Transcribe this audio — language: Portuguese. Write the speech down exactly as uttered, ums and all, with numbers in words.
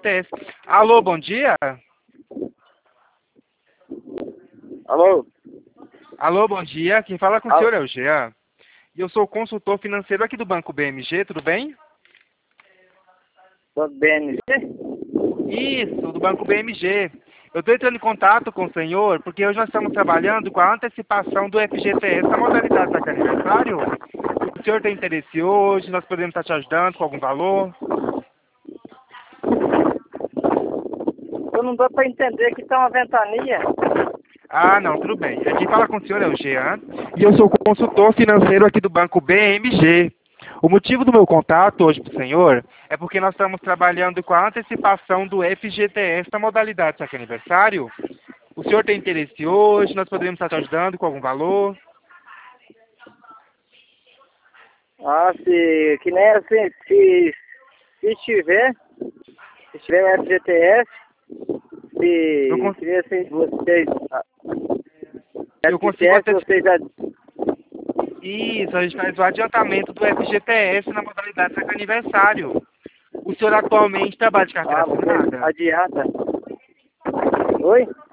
T S. Alô, bom dia? Alô? Alô, bom dia. Quem fala com o Alô? senhor é o Jean. E eu sou consultor financeiro aqui do Banco B M G, tudo bem? Do B M G? Isso, do Banco B M G. Eu estou entrando em contato com o senhor porque hoje nós estamos trabalhando com a antecipação do F G T S, a modalidade do aniversário. O senhor tem interesse hoje? Nós podemos estar te ajudando com algum valor? Eu não dou para entender que tá uma ventania. Ah, não, tudo bem. Quem fala com o senhor é o Jean e eu sou consultor financeiro aqui do Banco B M G. O motivo do meu contato hoje para o senhor é porque nós estamos trabalhando com a antecipação do F G T S da modalidade Saque Aniversário. O senhor tem interesse hoje? Nós poderíamos estar te ajudando com algum valor? Ah, se, que nem assim, se, se tiver, se tiver um F G T S, se, Eu, cons que nem assim, vocês, ah, eu consigo F G T S, antecipar. vocês já, Isso, a gente faz o adiantamento do F G T S na modalidade Saque Aniversário. O senhor atualmente trabalha de carteira ah, vocês assinada? adianta. Oi?